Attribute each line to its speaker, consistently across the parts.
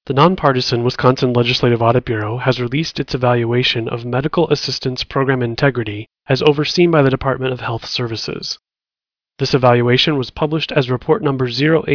Speaker 1: The nonpartisan Wisconsin Legislative Audit Bureau has released its evaluation of medical assistance program integrity as overseen by the Department of Health Services. This evaluation was published as report number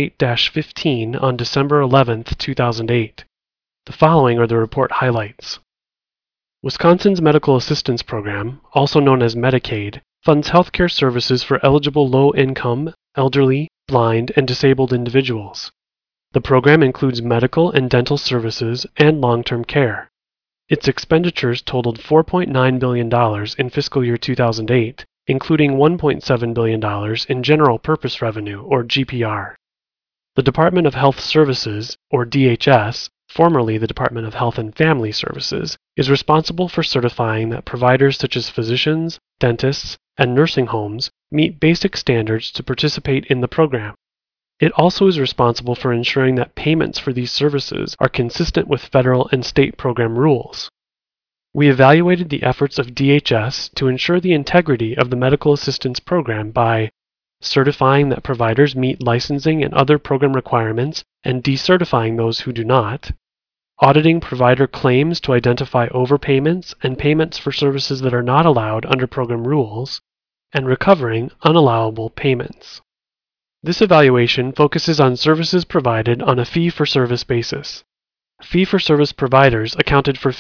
Speaker 1: 08-15 on December 11, 2008. The following are the report highlights. Wisconsin's Medical Assistance Program, also known as Medicaid, funds healthcare services for eligible low-income, elderly, blind, and disabled individuals. The program includes medical and dental services and long-term care. Its expenditures totaled $4.9 billion in fiscal year 2008, including $1.7 billion in general purpose revenue, or GPR. The Department of Health Services, or DHS, formerly the Department of Health and Family Services, is responsible for certifying that providers such as physicians, dentists, and nursing homes meet basic standards to participate in the program. It also is responsible for ensuring that payments for these services are consistent with federal and state program rules. We evaluated the efforts of DHS to ensure the integrity of the medical assistance program by certifying that providers meet licensing and other program requirements and decertifying those who do not, auditing provider claims to identify overpayments and payments for services that are not allowed under program rules, and recovering unallowable payments. This evaluation focuses on services provided on a fee-for-service basis. Fee-for-service providers accounted for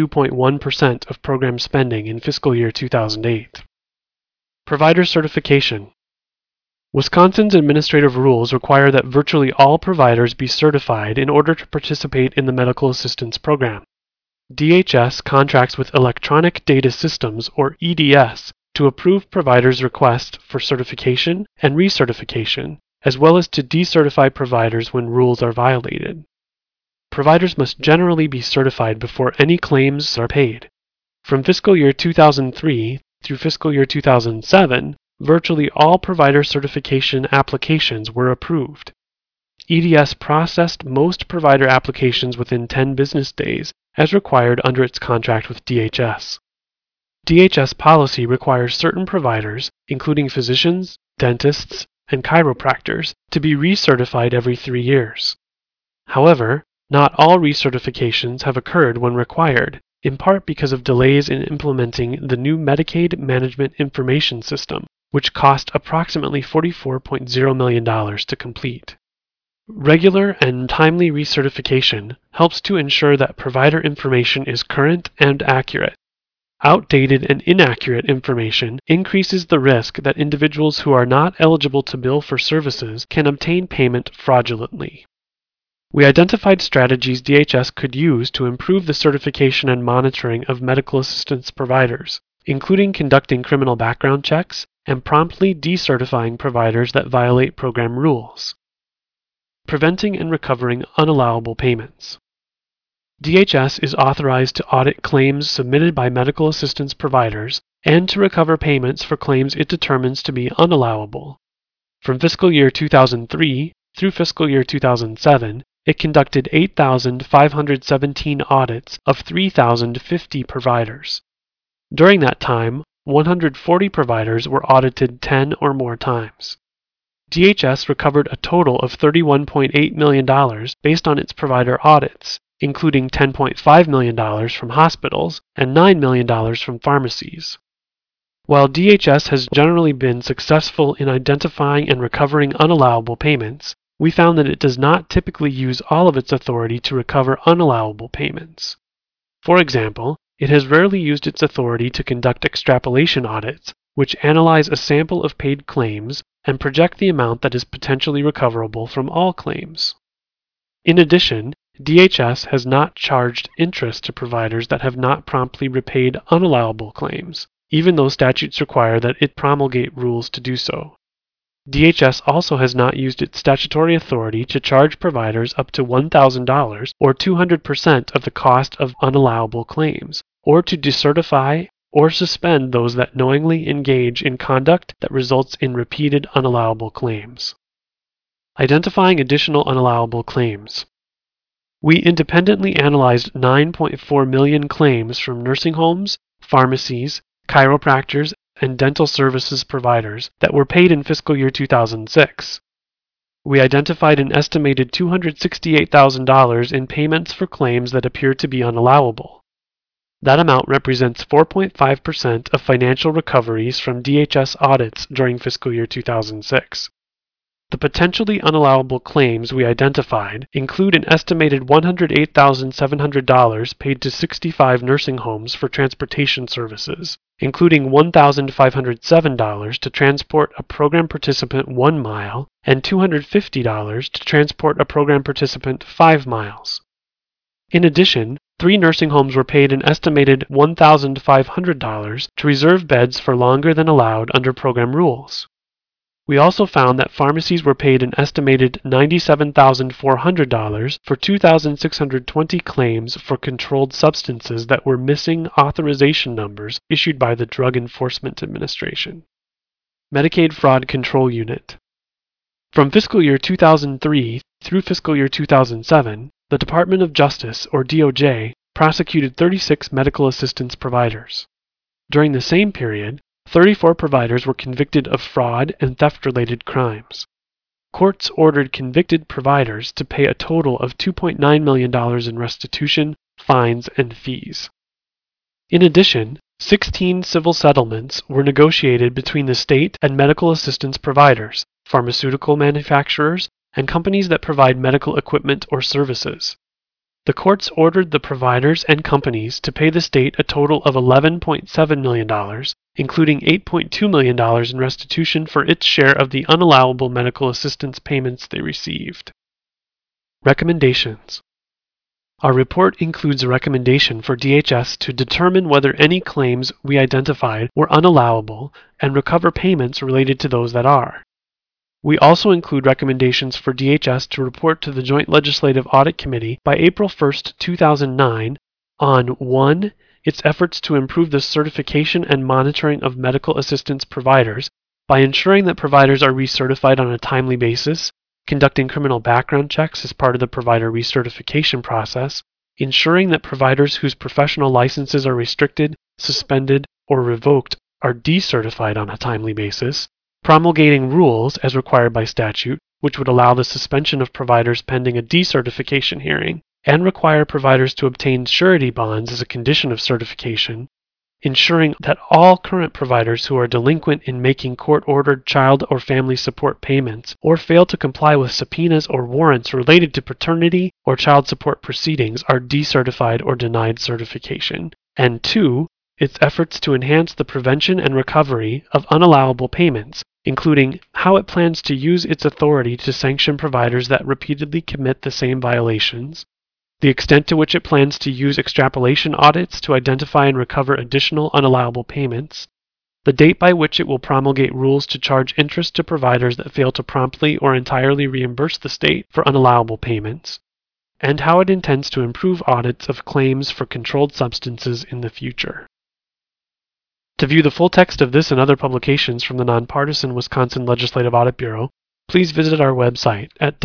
Speaker 1: 52.1% of program spending in fiscal year 2008. Provider certification. Wisconsin's administrative rules require that virtually all providers be certified in order to participate in the medical assistance program. DHS contracts with Electronic Data Systems, or EDS, to approve providers' requests for certification and recertification, as well as to decertify providers when rules are violated. Providers must generally be certified before any claims are paid. From fiscal year 2003 through fiscal year 2007, virtually all provider certification applications were approved. EDS processed most provider applications within 10 business days, as required under its contract with DHS. DHS policy requires certain providers, including physicians, dentists, and chiropractors, to be recertified every 3 years. However, not all recertifications have occurred when required, in part because of delays in implementing the new Medicaid Management Information System, which cost approximately $44.0 million to complete. Regular and timely recertification helps to ensure that provider information is current and accurate. Outdated and inaccurate information increases the risk that individuals who are not eligible to bill for services can obtain payment fraudulently. We identified strategies DHS could use to improve the certification and monitoring of medical assistance providers, including conducting criminal background checks and promptly decertifying providers that violate program rules. Preventing and recovering unallowable payments. DHS is authorized to audit claims submitted by medical assistance providers and to recover payments for claims it determines to be unallowable. From fiscal year 2003 through fiscal year 2007, it conducted 8,517 audits of 3,050 providers. During that time, 140 providers were audited 10 or more times. DHS recovered a total of $31.8 million based on its provider audits, including $10.5 million from hospitals and $9 million from pharmacies. While DHS has generally been successful in identifying and recovering unallowable payments, we found that it does not typically use all of its authority to recover unallowable payments. For example, it has rarely used its authority to conduct extrapolation audits, which analyze a sample of paid claims and project the amount that is potentially recoverable from all claims. In addition, DHS has not charged interest to providers that have not promptly repaid unallowable claims, even though statutes require that it promulgate rules to do so. DHS also has not used its statutory authority to charge providers up to $1,000 or 200% of the cost of unallowable claims, or to decertify or suspend those that knowingly engage in conduct that results in repeated unallowable claims. Identifying additional unallowable claims. We independently analyzed 9.4 million claims from nursing homes, pharmacies, chiropractors, and dental services providers that were paid in fiscal year 2006. we identified an estimated $268,000 in payments for claims that appear to be unallowable. That amount represents 4.5% of financial recoveries from DHS audits during fiscal year 2006. The potentially unallowable claims we identified include an estimated $108,700 paid to 65 nursing homes for transportation services, including $1,507 to transport a program participant 1 mile and $250 to transport a program participant 5 miles. In addition, 3 nursing homes were paid an estimated $1,500 to reserve beds for longer than allowed under program rules. We also found that pharmacies were paid an estimated $97,400 for 2,620 claims for controlled substances that were missing authorization numbers issued by the Drug Enforcement Administration. Medicaid Fraud Control Unit. From fiscal year 2003 through fiscal year 2007, the Department of Justice, or DOJ, prosecuted 36 medical assistance providers. During the same period, 34 providers were convicted of fraud and theft-related crimes. Courts ordered convicted providers to pay a total of $2.9 million in restitution, fines, and fees. In addition, 16 civil settlements were negotiated between the state and medical assistance providers, pharmaceutical manufacturers, and companies that provide medical equipment or services. The courts ordered the providers and companies to pay the state a total of $11.7 million, including $8.2 million in restitution for its share of the unallowable medical assistance payments they received. Recommendations. Our report includes a recommendation for DHS to determine whether any claims we identified were unallowable and recover payments related to those that are. We also include recommendations for DHS to report to the Joint Legislative Audit Committee by April 1, 2009 on 1. Its efforts to improve the certification and monitoring of medical assistance providers by ensuring that providers are recertified on a timely basis, conducting criminal background checks as part of the provider recertification process, ensuring that providers whose professional licenses are restricted, suspended, or revoked are decertified on a timely basis, promulgating rules as required by statute, which would allow the suspension of providers pending a decertification hearing, and require providers to obtain surety bonds as a condition of certification, ensuring that all current providers who are delinquent in making court-ordered child or family support payments or fail to comply with subpoenas or warrants related to paternity or child support proceedings are decertified or denied certification, and 2. Its efforts to enhance the prevention and recovery of unallowable payments, including how it plans to use its authority to sanction providers that repeatedly commit the same violations, the extent to which it plans to use extrapolation audits to identify and recover additional unallowable payments, the date by which it will promulgate rules to charge interest to providers that fail to promptly or entirely reimburse the state for unallowable payments, and how it intends to improve audits of claims for controlled substances in the future. To view the full text of this and other publications from the Nonpartisan Wisconsin Legislative Audit Bureau, please visit our website at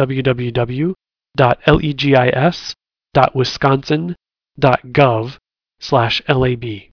Speaker 1: www.legis.wisconsin.gov/lab.